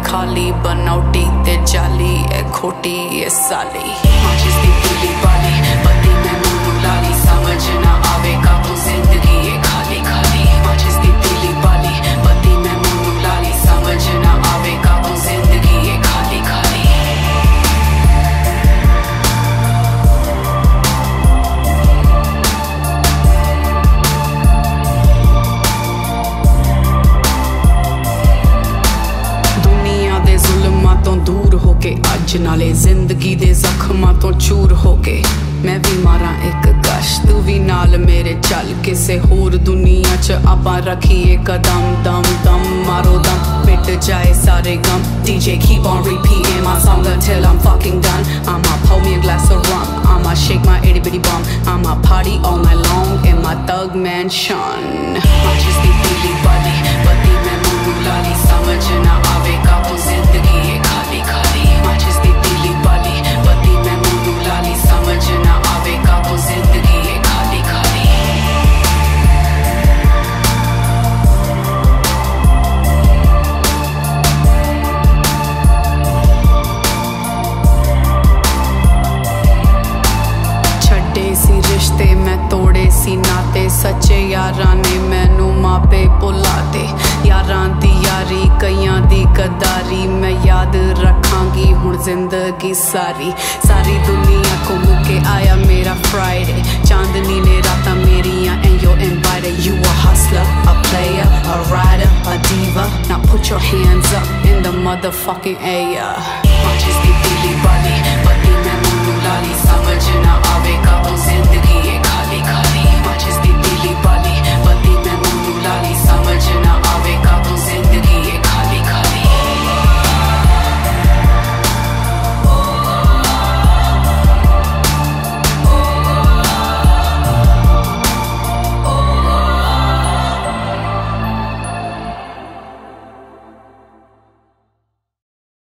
खाली बनौटी ते जाली ए खोटी ए साली माचिस दी पीली बाली बत्ती में मुंह लाली समझ ना आवे काबू जिंदगी ये खाली खाली माचिस दी पीली बाली बत्ती में मुंह लाली समझ ना आवे काबू जिंदगी ये खाली खाली दूर होके अज नाले जिंदगी दे जख्मां तो चूर होके मैं भी मारा एक गश तू भी नाल मेरे चल किसे होर दुनिया च आपां रखिए कदम दम दम मारो दम पिट जाए सारे गम DJ keep on repeating my song until I'm fucking done I'ma pour me a glass of rum I'ma shake my itty bitty bum I'ma party all night long in my thug mansion माचिस दी पीली बाली बत्ती में मुंह लाली समझ ना आवे काबू जिंदगी ये खाली खाली माचिस दी पीली बाली बत्ती में मुंह लाली समझ ना आवे काबू जिंदगी ये खाली खाली छड्डे सी रिश्ते मैं तोड़े सी नाते सच्चे यारां ने मैनू मापे भुलाते यारां दी यारी कईयां दी गद्दारी मैं याद रखांगी हुण जिंदगी सारी सारी दुनिया घूम के आया मेरा फ्राइडे चांदनी ने रातां मेरियां and you're invited you a hustler a player a rider a diva now put your hands up in the motherfucking air